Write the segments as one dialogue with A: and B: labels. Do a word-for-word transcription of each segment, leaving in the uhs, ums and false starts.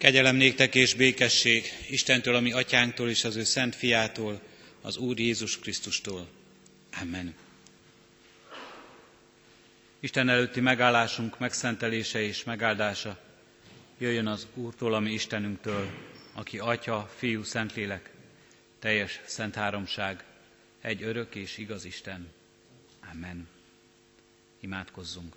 A: Kegyelem néktek és békesség Istentől, a mi atyánktól és az ő szent fiától, az Úr Jézus Krisztustól. Amen. Isten előtti megállásunk megszentelése és megáldása jöjjön az Úrtól, a mi Istenünktől, aki Atya, Fiú, Szentlélek, teljes szent háromság, egy örök és igaz Isten. Amen. Imádkozzunk.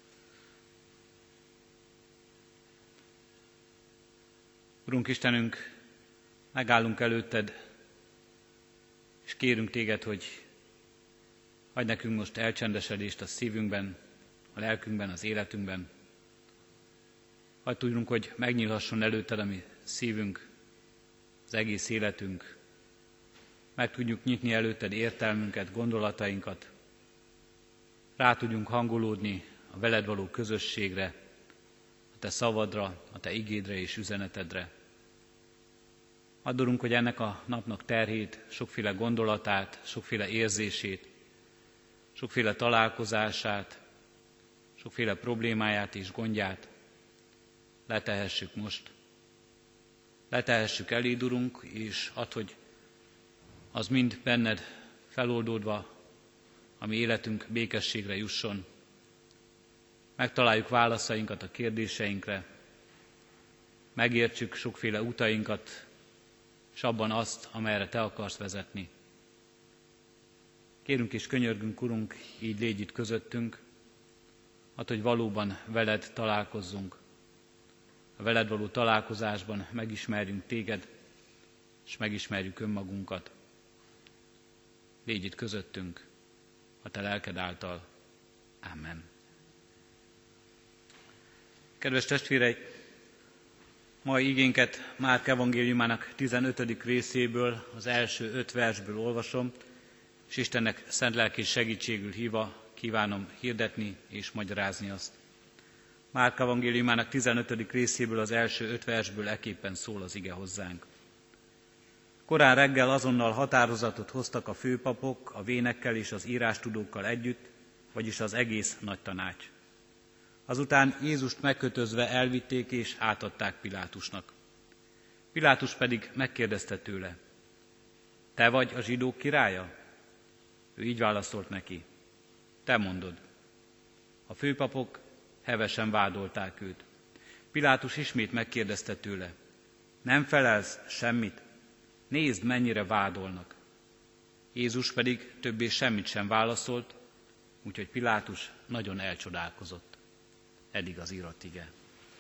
A: Urunk Istenünk, megállunk előtted, és kérünk téged, hogy adj nekünk most elcsendesedést a szívünkben, a lelkünkben, az életünkben. Hadd tudjunk, hogy megnyílhasson előtted a mi szívünk, az egész életünk. Meg tudjuk nyitni előtted értelmünket, gondolatainkat. Rá tudjunk hangolódni a veled való közösségre, a te szavadra, a te igédre és üzenetedre. Add, Urunk, hogy ennek a napnak terhét, sokféle gondolatát, sokféle érzését, sokféle találkozását, sokféle problémáját és gondját letehessük most. Letehessük eléd, Urunk, és add, hogy az mind benned feloldódva a mi életünk békességre jusson. Megtaláljuk válaszainkat a kérdéseinkre, megértsük sokféle utainkat, és abban azt, amerre te akarsz vezetni. Kérünk és könyörgünk, Urunk, így légy itt közöttünk, add, hogy valóban veled találkozzunk. A veled való találkozásban megismerjünk téged, és megismerjük önmagunkat. Légy itt közöttünk, a te lelked által. Amen. Kedves testvéreim, mai igénket Márk evangéliumának tizenötödik részéből, az első öt versből olvasom, és Istennek szent lelki segítségül hívva kívánom hirdetni és magyarázni azt. Márk evangéliumának tizenötödik részéből, az első öt versből eképpen szól az ige hozzánk. Korán reggel azonnal határozatot hoztak a főpapok, a vénekkel és az írástudókkal együtt, vagyis az egész nagy tanács. Azután Jézust megkötözve elvitték és átadták Pilátusnak. Pilátus pedig megkérdezte tőle: te vagy a zsidók királya? Ő így válaszolt neki: te mondod. A főpapok hevesen vádolták őt. Pilátus ismét megkérdezte tőle: nem felelsz semmit? Nézd, mennyire vádolnak. Jézus pedig többé semmit sem válaszolt, úgyhogy Pilátus nagyon elcsodálkozott. Eddig az írott ige.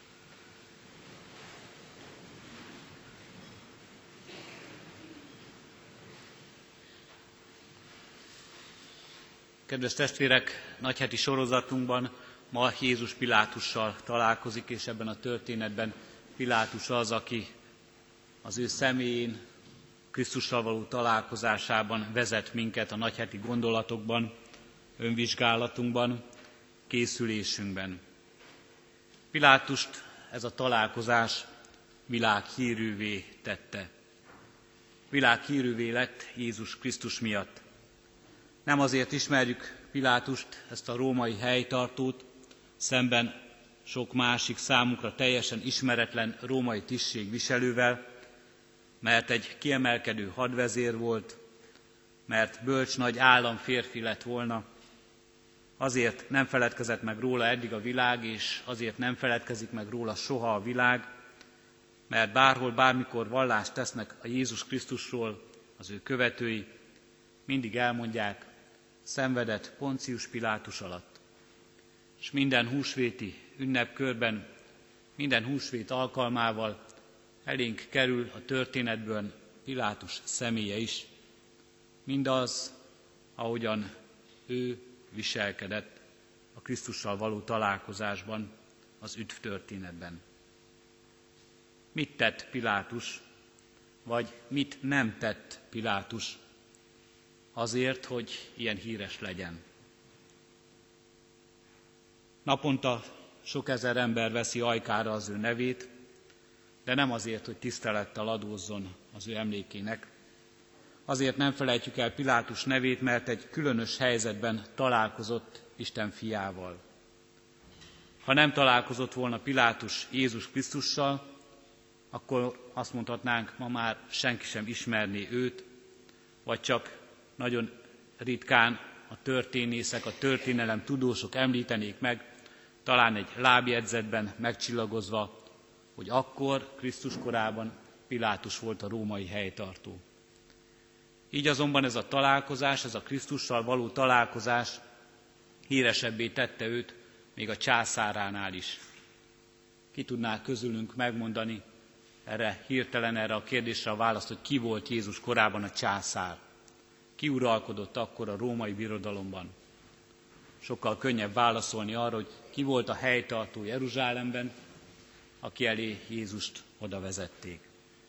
A: Kedves testvérek, nagyheti sorozatunkban ma Jézus Pilátussal találkozik, és ebben a történetben Pilátus az, aki az ő személyén, Krisztussal való találkozásában vezet minket a nagyheti gondolatokban, önvizsgálatunkban, készülésünkben. Pilátust ez a találkozás világhírűvé tette. Világhírűvé lett Jézus Krisztus miatt. Nem azért ismerjük Pilátust, ezt a római helytartót, szemben sok másik számunkra teljesen ismeretlen római tisztségviselővel, mert egy kiemelkedő hadvezér volt, mert bölcs nagy államférfi lett volna. Azért nem feledkezett meg róla eddig a világ, és azért nem feledkezik meg róla soha a világ, mert bárhol, bármikor vallást tesznek a Jézus Krisztusról az ő követői, mindig elmondják, szenvedett Poncius Pilátus alatt. És minden húsvéti ünnepkörben, minden húsvét alkalmával elénk kerül a történetből Pilátus személye is, mindaz, ahogyan ő viselkedett a Krisztussal való találkozásban, az üdv történetben. Mit tett Pilátus, vagy mit nem tett Pilátus azért, hogy ilyen híres legyen? Naponta sok ezer ember veszi ajkára az ő nevét, de nem azért, hogy tisztelettel adózzon az ő emlékének. Azért nem felejtjük el Pilátus nevét, mert egy különös helyzetben találkozott Isten fiával. Ha nem találkozott volna Pilátus Jézus Krisztussal, akkor azt mondhatnánk, ma már senki sem ismerné őt, vagy csak nagyon ritkán a történészek, a történelem tudósok említenék meg, talán egy lábjegyzetben megcsillagozva, hogy akkor, Krisztus korában Pilátus volt a római helytartó. Így azonban ez a találkozás, ez a Krisztussal való találkozás híresebbé tette őt még a császáránál is. Ki tudná közülünk megmondani erre hirtelen erre a kérdésre a választ, hogy ki volt Jézus korában a császár? Ki uralkodott akkor a római birodalomban? Sokkal könnyebb válaszolni arra, hogy ki volt a helytartó Jeruzsálemben, aki elé Jézust oda vezették.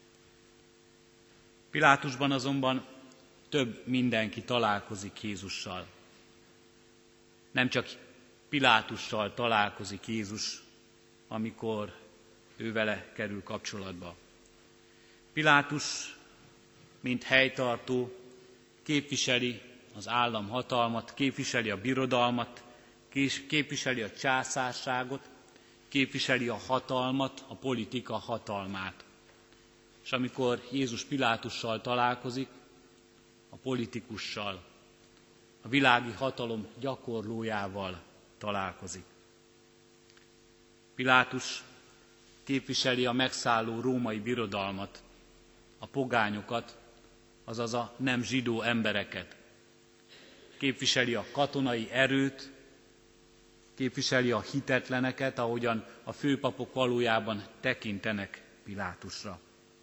A: Pilátusban azonban több mindenki találkozik Jézussal. Nem csak Pilátussal találkozik Jézus, amikor ő vele kerül kapcsolatba. Pilátus, mint helytartó, képviseli az államhatalmat, képviseli a birodalmat, képviseli a császárságot, képviseli a hatalmat, a politika hatalmát. És amikor Jézus Pilátussal találkozik, a politikussal, a világi hatalom gyakorlójával találkozik. Pilátus képviseli a megszálló római birodalmat, a pogányokat, azaz a nem zsidó embereket. Képviseli a katonai erőt, képviseli a hitetleneket, ahogyan a főpapok valójában tekintenek Pilátusra.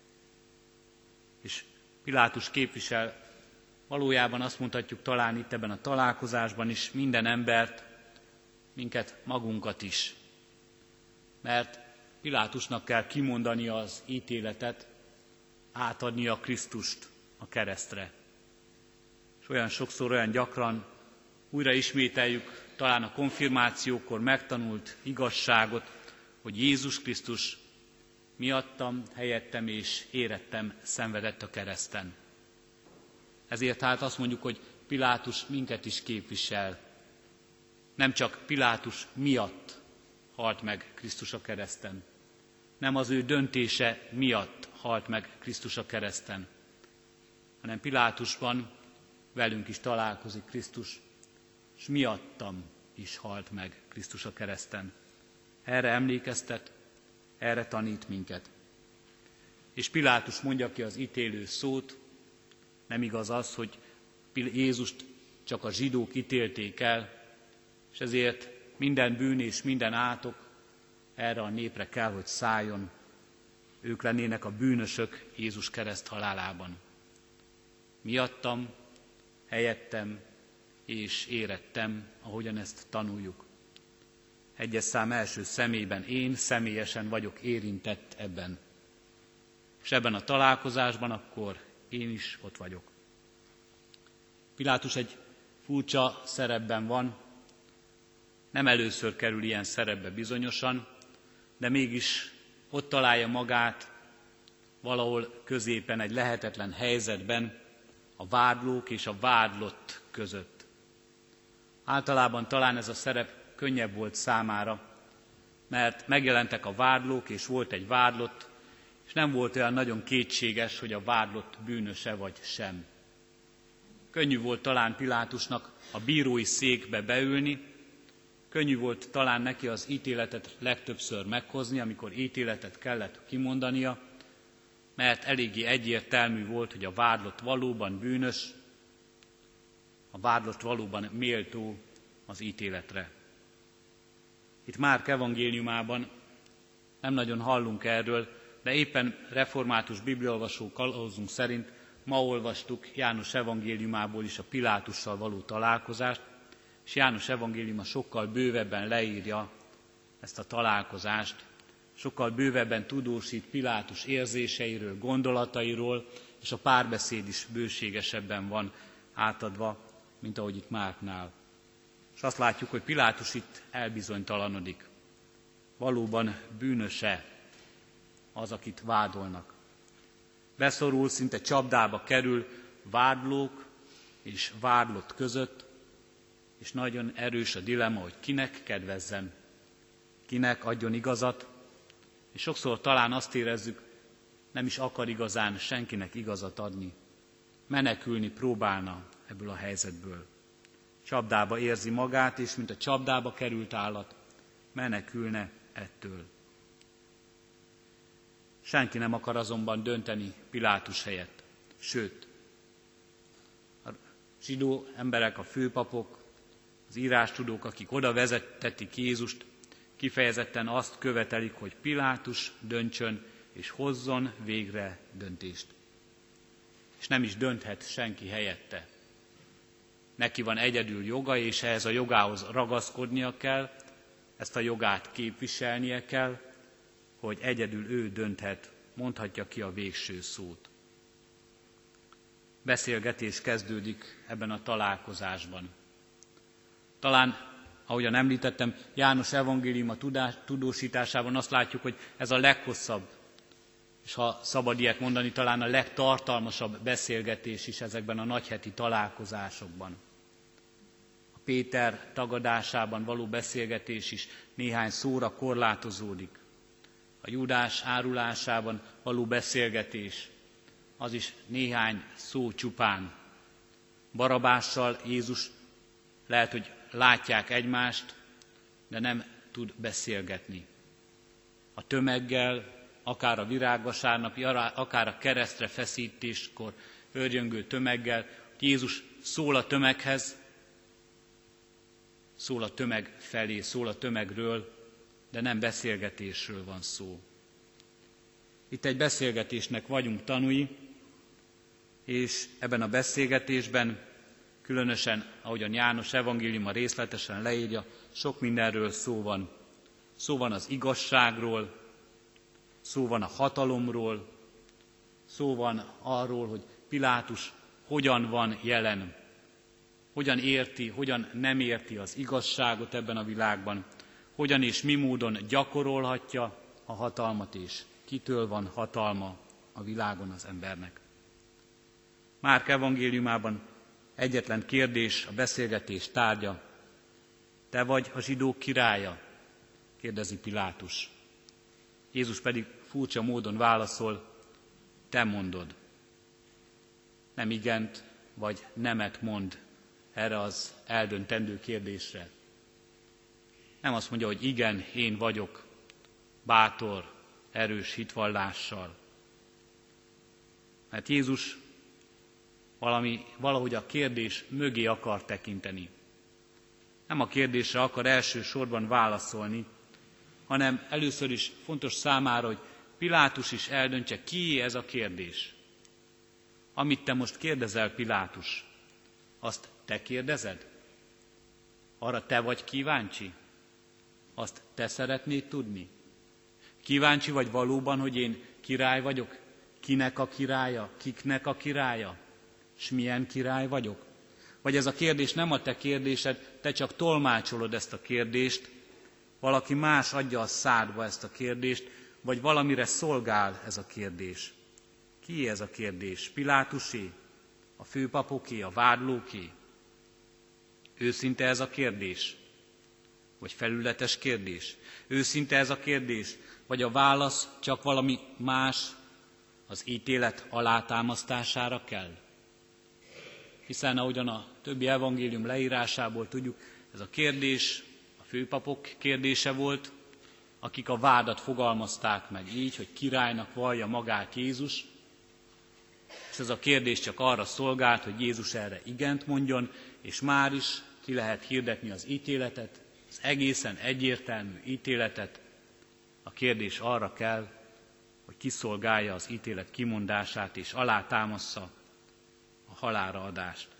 A: És Pilátus képvisel, valójában azt mondhatjuk talán itt ebben a találkozásban is, minden embert, minket magunkat is. Mert Pilátusnak kell kimondani az ítéletet, átadni a Krisztust a keresztre. És olyan sokszor, olyan gyakran újra ismételjük talán a konfirmációkor megtanult igazságot, hogy Jézus Krisztus miattam, helyettem és érettem szenvedett a kereszten. Ezért hát azt mondjuk, hogy Pilátus minket is képvisel. Nem csak Pilátus miatt halt meg Krisztus a kereszten. Nem az ő döntése miatt halt meg Krisztus a kereszten, hanem Pilátusban velünk is találkozik Krisztus, és miattam is halt meg Krisztus a kereszten. Erre emlékeztet, erre tanít minket. És Pilátus mondja ki az ítélő szót, nem igaz az, hogy Jézust csak a zsidók ítélték el, és ezért minden bűn és minden átok erre a népre kell, hogy szálljon. Ők lennének a bűnösök Jézus kereszt halálában. Miattam, helyettem és érettem, ahogyan ezt tanuljuk. Egyes szám első személyben én személyesen vagyok érintett ebben. És ebben a találkozásban akkor én is ott vagyok. Pilátus egy furcsa szerepben van, nem először kerül ilyen szerepbe bizonyosan, de mégis ott találja magát valahol középen egy lehetetlen helyzetben, a vádlók és a vádlott között. Általában talán ez a szerep könnyebb volt számára, mert megjelentek a vádlók, és volt egy vádlott, és nem volt olyan nagyon kétséges, hogy a vádlott bűnöse vagy sem. Könnyű volt talán Pilátusnak a bírói székbe beülni, könnyű volt talán neki az ítéletet legtöbbször meghozni, amikor ítéletet kellett kimondania, mert eléggé egyértelmű volt, hogy a vádlott valóban bűnös, a vádlott valóban méltó az ítéletre. Itt Márk evangéliumában nem nagyon hallunk erről, de éppen református bibliaolvasó kalauzunk szerint ma olvastuk János evangéliumából is a Pilátussal való találkozást, és János evangéliuma sokkal bővebben leírja ezt a találkozást, sokkal bővebben tudósít Pilátus érzéseiről, gondolatairól, és a párbeszéd is bőségesebben van átadva, mint ahogy itt Márknál. És azt látjuk, hogy Pilátus itt elbizonytalanodik. Valóban bűnöse az, akit vádolnak. Beszorul, szinte csapdába kerül vádlók és vádlott között, és nagyon erős a dilemma, hogy kinek kedvezzen, kinek adjon igazat, és sokszor talán azt érezzük, nem is akar igazán senkinek igazat adni. Menekülni próbálna ebből a helyzetből. Csapdába érzi magát, és mint a csapdába került állat, menekülne ettől. Senki nem akar azonban dönteni Pilátus helyett. Sőt, a zsidó emberek, a főpapok, az írástudók, akik oda vezettetik Jézust, kifejezetten azt követelik, hogy Pilátus döntsön és hozzon végre döntést. És nem is dönthet senki helyette. Neki van egyedül joga, és ehhez a jogához ragaszkodnia kell, ezt a jogát képviselnie kell, hogy egyedül ő dönthet, mondhatja ki a végső szót. Beszélgetés kezdődik ebben a találkozásban. Talán, ahogyan említettem, János evangéliuma tudósításában azt látjuk, hogy ez a leghosszabb, és ha szabad ilyet mondani, talán a legtartalmasabb beszélgetés is ezekben a nagyheti találkozásokban. A Péter tagadásában való beszélgetés is néhány szóra korlátozódik. A Júdás árulásában való beszélgetés, az is néhány szó csupán. Barabással Jézus lehet, hogy látják egymást, de nem tud beszélgetni. A tömeggel, akár a virágvasárnapi, akár a keresztre feszítéskor őrjöngő tömeggel, Jézus szól a tömeghez, szól a tömeg felé, szól a tömegről, de nem beszélgetésről van szó. Itt egy beszélgetésnek vagyunk tanúi, és ebben a beszélgetésben, különösen, ahogyan János evangéliuma részletesen leírja, sok mindenről szó van. Szó van az igazságról, szó van a hatalomról, szó van arról, hogy Pilátus hogyan van jelen, hogyan érti, hogyan nem érti az igazságot ebben a világban, hogyan és mi módon gyakorolhatja a hatalmat, és kitől van hatalma a világon az embernek. Márk evangéliumában egyetlen kérdés, a beszélgetés tárgya. Te vagy a zsidók királya? Kérdezi Pilátus. Jézus pedig furcsa módon válaszol, te mondod. Nem igent vagy nemet mond erre az eldöntendő kérdésre. Nem azt mondja, hogy igen, én vagyok, bátor, erős hitvallással. Mert Jézus valami, valahogy a kérdés mögé akar tekinteni. Nem a kérdésre akar elsősorban válaszolni, hanem először is fontos számára, hogy Pilátus is eldöntse, kié ez a kérdés. Amit te most kérdezel, Pilátus, azt te kérdezed? Arra te vagy kíváncsi? Azt te szeretnéd tudni? Kíváncsi vagy valóban, hogy én király vagyok? Kinek a királya? Kiknek a királya? S milyen király vagyok? Vagy ez a kérdés nem a te kérdésed, te csak tolmácsolod ezt a kérdést, valaki más adja a szádba ezt a kérdést, vagy valamire szolgál ez a kérdés. Kié ez a kérdés? Pilátusé? A főpapoké? A vádlóké? Őszinte ez a kérdés? Vagy felületes kérdés? Őszinte ez a kérdés? Vagy a válasz csak valami más, az ítélet alátámasztására kell? Hiszen ahogyan a többi evangélium leírásából tudjuk, ez a kérdés a főpapok kérdése volt, akik a vádat fogalmazták meg így, hogy királynak vallja magát Jézus, és ez a kérdés csak arra szolgált, hogy Jézus erre igent mondjon, és már is ki lehet hirdetni az ítéletet, az egészen egyértelmű ítéletet. A kérdés arra kell, hogy kiszolgálja az ítélet kimondását, és alátámassza a halálra adást.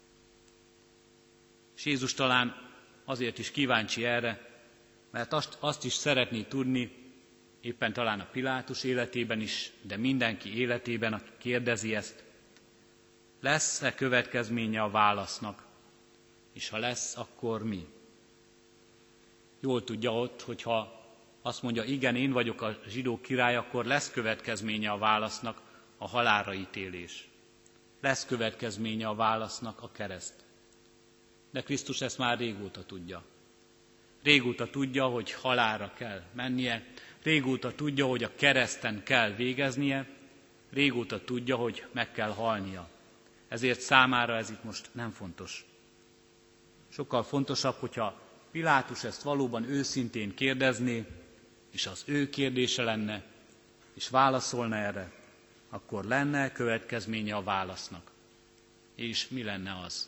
A: És Jézus talán azért is kíváncsi erre, mert azt, azt is szeretné tudni, éppen talán a Pilátus életében is, de mindenki életében, aki kérdezi ezt, lesz-e következménye a válasznak, és ha lesz, akkor mi? Jól tudja ott, hogyha azt mondja, igen, én vagyok a zsidók király, akkor lesz következménye a válasznak, a halálra ítélés. Lesz következménye a válasznak, a kereszt. De Krisztus ezt már régóta tudja. Régóta tudja, hogy halálra kell mennie, régóta tudja, hogy a kereszten kell végeznie, régóta tudja, hogy meg kell halnia. Ezért számára ez itt most nem fontos. Sokkal fontosabb, hogyha Pilátus ezt valóban őszintén kérdezné, és az ő kérdése lenne, és válaszolna erre, akkor lenne következménye a válasznak. És mi lenne az?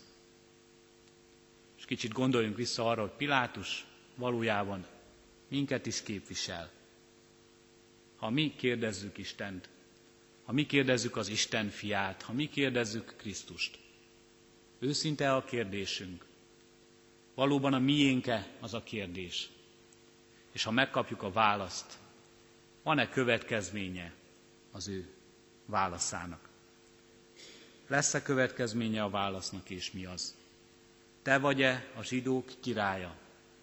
A: És kicsit gondoljunk vissza arra, hogy Pilátus valójában minket is képvisel. Ha mi kérdezzük Istent, ha mi kérdezzük az Isten fiát, ha mi kérdezzük Krisztust, őszinte a kérdésünk, valóban a miénke az a kérdés. És ha megkapjuk a választ, van-e következménye az ő válaszának? Lesz-e következménye a válasznak, és mi az? Te vagy-e a zsidók királya?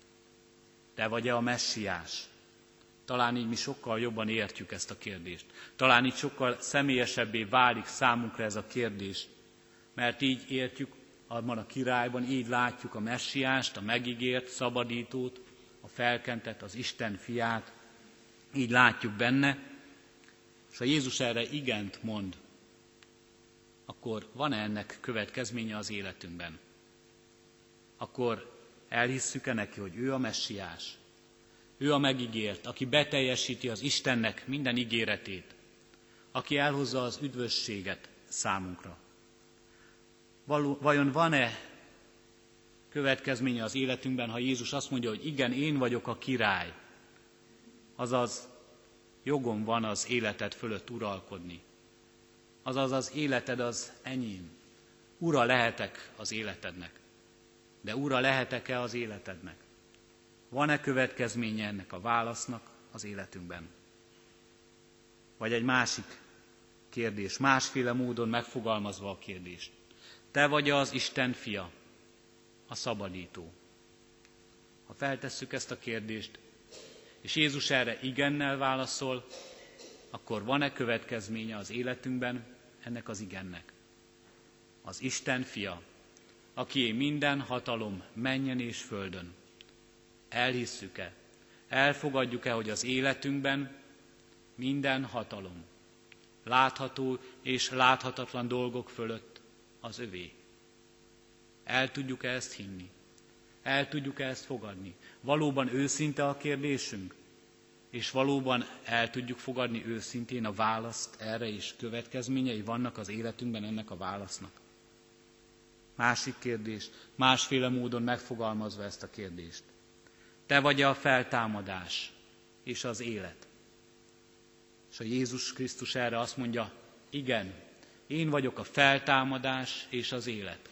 A: Te vagy-e a messiás? Talán így mi sokkal jobban értjük ezt a kérdést. Talán így sokkal személyesebbé válik számunkra ez a kérdés, mert így értjük abban a királyban, így látjuk a messiást, a megígért szabadítót, a felkentet, az Isten fiát, így látjuk benne, és ha Jézus erre igent mond, akkor van-e ennek következménye az életünkben? Akkor elhisszük-e neki, hogy ő a messiás? Ő a megígért, aki beteljesíti az Istennek minden ígéretét, aki elhozza az üdvösséget számunkra. Való, vajon van-e következménye az életünkben, ha Jézus azt mondja, hogy igen, én vagyok a király, azaz jogom van az életed fölött uralkodni. Azaz az életed az enyém. Ura lehetek az életednek. De ura lehetek-e az életednek? Van-e következménye ennek a válasznak az életünkben? Vagy egy másik kérdés, másféle módon megfogalmazva a kérdést. Te vagy az Isten fia, a szabadító. Ha feltesszük ezt a kérdést, és Jézus erre igennel válaszol, akkor van-e következménye az életünkben ennek az igennek? Az Isten fia, akié minden hatalom mennyen és földön. Elhisszük-e, elfogadjuk-e, hogy az életünkben minden hatalom, látható és láthatatlan dolgok fölött az övé? El tudjuk-e ezt hinni? El tudjuk-e ezt fogadni? Valóban őszinte a kérdésünk? És valóban el tudjuk fogadni őszintén a választ erre, és következményei vannak az életünkben ennek a válasznak? Másik kérdés, másféle módon megfogalmazva ezt a kérdést. Te vagy a feltámadás és az élet. És a Jézus Krisztus erre azt mondja, igen, én vagyok a feltámadás és az élet.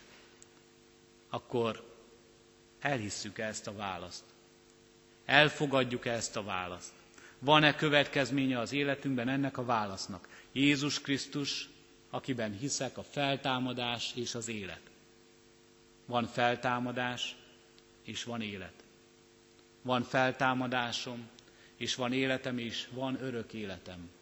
A: Akkor elhisszük-e ezt a választ? Elfogadjuk-e ezt a választ? Van-e következménye az életünkben ennek a válasznak? Jézus Krisztus, akiben hiszek, a feltámadás és az élet. Van feltámadás, és van élet. Van feltámadásom, és van életem, és van örök életem.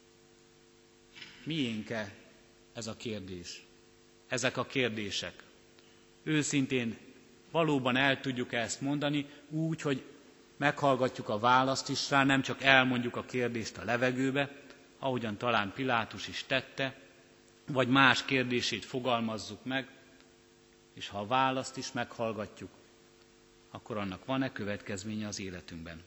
A: Miénk-e ez a kérdés? Ezek a kérdések. Őszintén valóban el tudjuk-e ezt mondani úgy, hogy meghallgatjuk a választ is rá, nem csak elmondjuk a kérdést a levegőbe, ahogyan talán Pilátus is tette, vagy más kérdését fogalmazzuk meg, és ha a választ is meghallgatjuk, akkor annak van-e következménye az életünkben?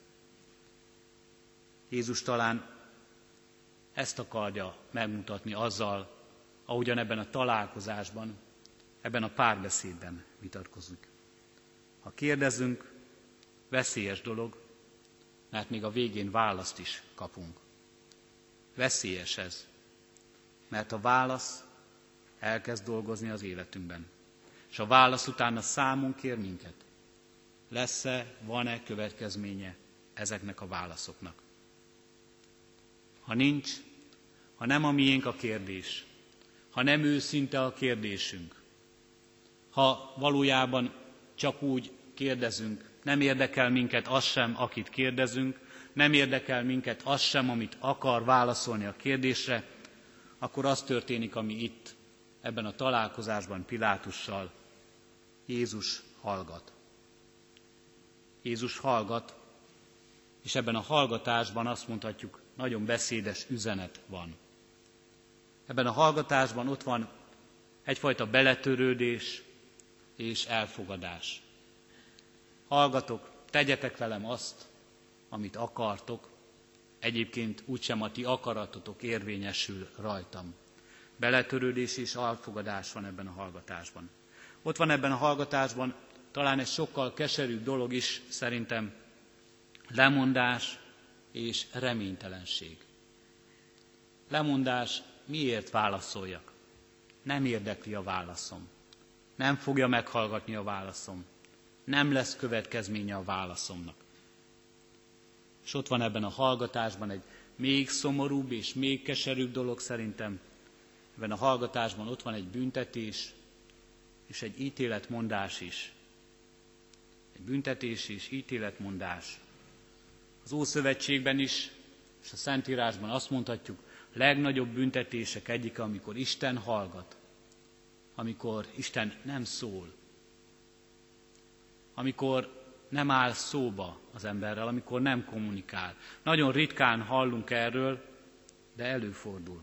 A: Jézus talán ezt akarja megmutatni azzal, ahogyan ebben a találkozásban, ebben a párbeszédben vitatkozunk. Ha kérdezünk, veszélyes dolog, mert még a végén választ is kapunk. Veszélyes ez, mert a válasz elkezd dolgozni az életünkben. És a válasz utána számon kér minket. Lesz-e, van-e következménye ezeknek a válaszoknak? Ha nincs, ha nem a miénk a kérdés, ha nem őszinte a kérdésünk, ha valójában csak úgy kérdezünk, nem érdekel minket az sem, akit kérdezünk, nem érdekel minket az sem, amit akar válaszolni a kérdésre, akkor az történik, ami itt, ebben a találkozásban Pilátussal. Jézus hallgat. Jézus hallgat, és ebben a hallgatásban azt mondhatjuk, nagyon beszédes üzenet van. Ebben a hallgatásban ott van egyfajta beletörődés és elfogadás. Hallgatok, tegyetek velem azt, amit akartok, egyébként úgysem a ti akaratotok érvényesül rajtam. Beletörődés és elfogadás van ebben a hallgatásban. Ott van ebben a hallgatásban talán egy sokkal keserűbb dolog is szerintem, lemondás és reménytelenség. Lemondás, miért válaszoljak? Nem érdekli a válaszom. Nem fogja meghallgatni a válaszom. Nem lesz következménye a válaszomnak. És ott van ebben a hallgatásban egy még szomorúbb és még keserűbb dolog szerintem. Ebben a hallgatásban ott van egy büntetés és egy ítéletmondás is. Egy büntetés és ítéletmondás. Az Ószövetségben is, és a Szentírásban azt mondhatjuk, a legnagyobb büntetések egyike, amikor Isten hallgat, amikor Isten nem szól, amikor nem áll szóba az emberrel, amikor nem kommunikál. Nagyon ritkán hallunk erről, de előfordul.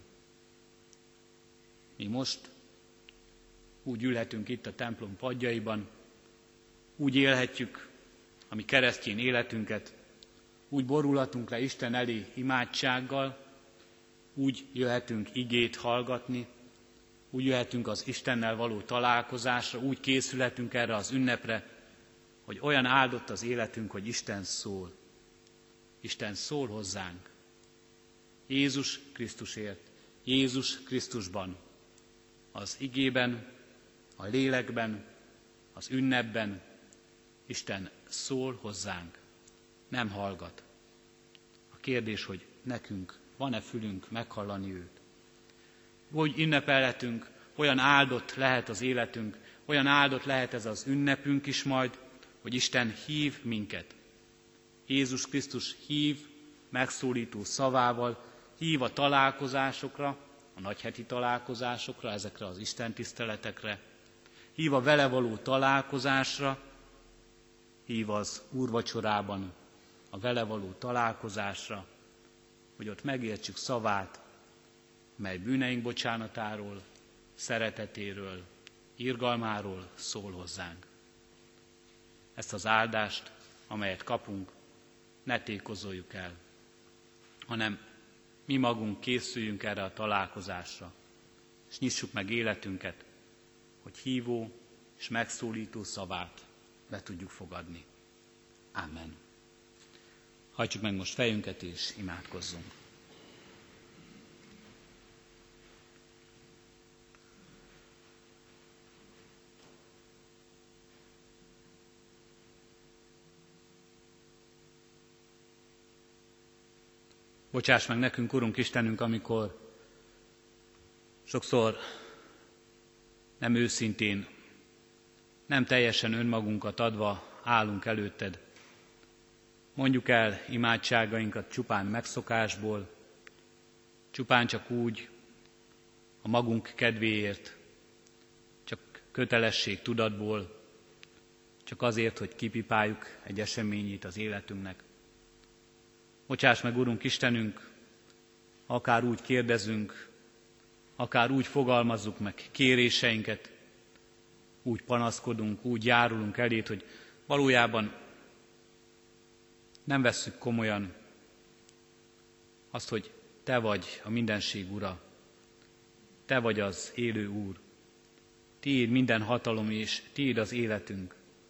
A: Mi most úgy ülhetünk itt a templom padjaiban, úgy élhetjük a mi keresztény életünket, úgy borulhatunk le Isten elé imádsággal, úgy jöhetünk igét hallgatni, úgy jöhetünk az Istennel való találkozásra, úgy készülhetünk erre az ünnepre, hogy olyan áldott az életünk, hogy Isten szól. Isten szól hozzánk. Jézus Krisztusért, Jézus Krisztusban, az igében, a lélekben, az ünnepben Isten szól hozzánk, nem hallgat. A kérdés, hogy nekünk van-e fülünk meghallani őt. Úgy ünnepelhetünk, olyan áldott lehet az életünk, olyan áldott lehet ez az ünnepünk is majd, hogy Isten hív minket. Jézus Krisztus hív megszólító szavával, hív a találkozásokra, a nagyheti találkozásokra, ezekre az Isten tiszteletekre, hív a vele való találkozásra, hív az úrvacsorában a vele való találkozásra, hogy ott megértsük szavát, mely bűneink bocsánatáról, szeretetéről, irgalmáról szól hozzánk. Ezt az áldást, amelyet kapunk, ne tékozoljuk el, hanem mi magunk készüljünk erre a találkozásra, és nyissuk meg életünket, hogy hívó és megszólító szavát be tudjuk fogadni. Amen. Hajtsuk meg most fejünket és imádkozzunk. Bocsáss meg nekünk, Urunk Istenünk, amikor sokszor nem őszintén, nem teljesen önmagunkat adva állunk előtted. Mondjuk el imádságainkat csupán megszokásból, csupán csak úgy, a magunk kedvéért, csak kötelesség tudatból, csak azért, hogy kipipáljuk egy eseményét az életünknek. Bocsáss meg, Urunk Istenünk, akár úgy kérdezünk, akár úgy fogalmazzuk meg kéréseinket, úgy panaszkodunk, úgy járulunk elét, hogy valójában nem vesszük komolyan azt, hogy Te vagy a mindenség Ura, Te vagy az élő Úr, Tiéd minden hatalom és Tiéd az életünk.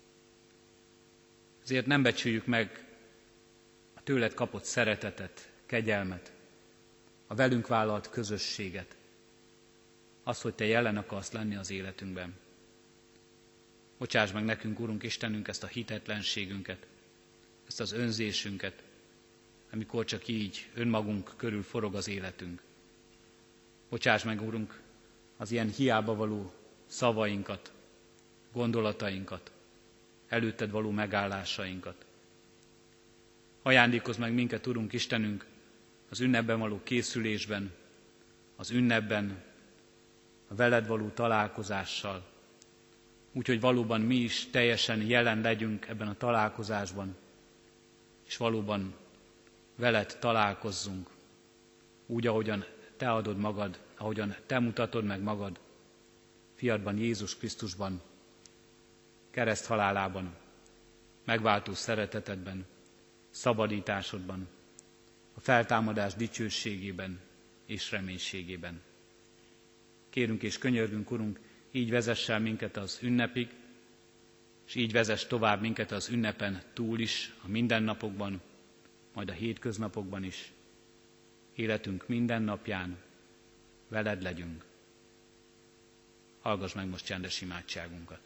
A: Ezért nem becsüljük meg a tőled kapott szeretetet, kegyelmet, a velünk vállalt közösséget, azt, hogy Te jelen akarsz lenni az életünkben. Bocsáss meg nekünk, Urunk Istenünk, ezt a hitetlenségünket, ezt az önzésünket, amikor csak így önmagunk körül forog az életünk. Bocsáss meg, Urunk, az ilyen hiába való szavainkat, gondolatainkat, előtted való megállásainkat. Ajándékozz meg minket, Urunk Istenünk, az ünnepben való készülésben, az ünnepben, a veled való találkozással, úgyhogy valóban mi is teljesen jelen legyünk ebben a találkozásban, és valóban veled találkozzunk, úgy, ahogyan Te adod magad, ahogyan Te mutatod meg magad fiadban, Jézus Krisztusban, kereszt halálában, megváltó szeretetedben, szabadításodban, a feltámadás dicsőségében és reménységében. Kérünk és könyörgünk, Urunk, így vezess el minket az ünnepig, és így vezess tovább minket az ünnepen túl is, a mindennapokban, majd a hétköznapokban is. Életünk minden napján veled legyünk. Hallgass meg most csendes imádságunkat.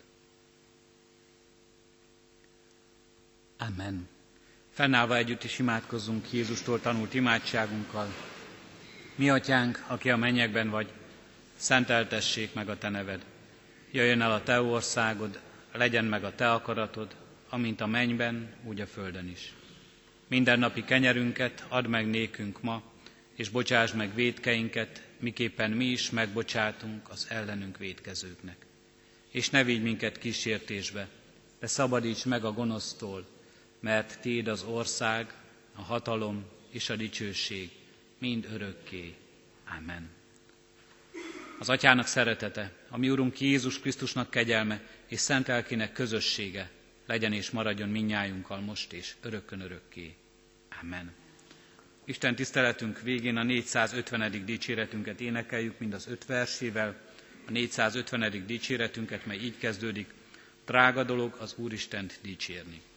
A: Amen. Fennállva együtt is imádkozzunk Jézustól tanult imádságunkkal. Mi atyánk, aki a mennyekben vagy, szenteltessék meg a te neved. Jöjjön el a te országod, legyen meg a te akaratod, amint a mennyben, úgy a földön is. Mindennapi kenyerünket add meg nékünk ma, és bocsáss meg vétkeinket, miképpen mi is megbocsátunk az ellenünk vétkezőknek. És ne vigy minket kísértésbe, de szabadíts meg a gonosztól, mert Téd az ország, a hatalom és a dicsőség mind örökké. Amen. Az Atyának szeretete, a mi Urunk Jézus Krisztusnak kegyelme és szent lelkének közössége legyen és maradjon mindnyájunkkal most és örökkön örökké. Amen. Isten tiszteletünk végén a négyszázötvenedik dicséretünket énekeljük, mind az öt versével. A négyszázötvenedik dicséretünket, mely így kezdődik: drága dolog az Úristent dicsérni.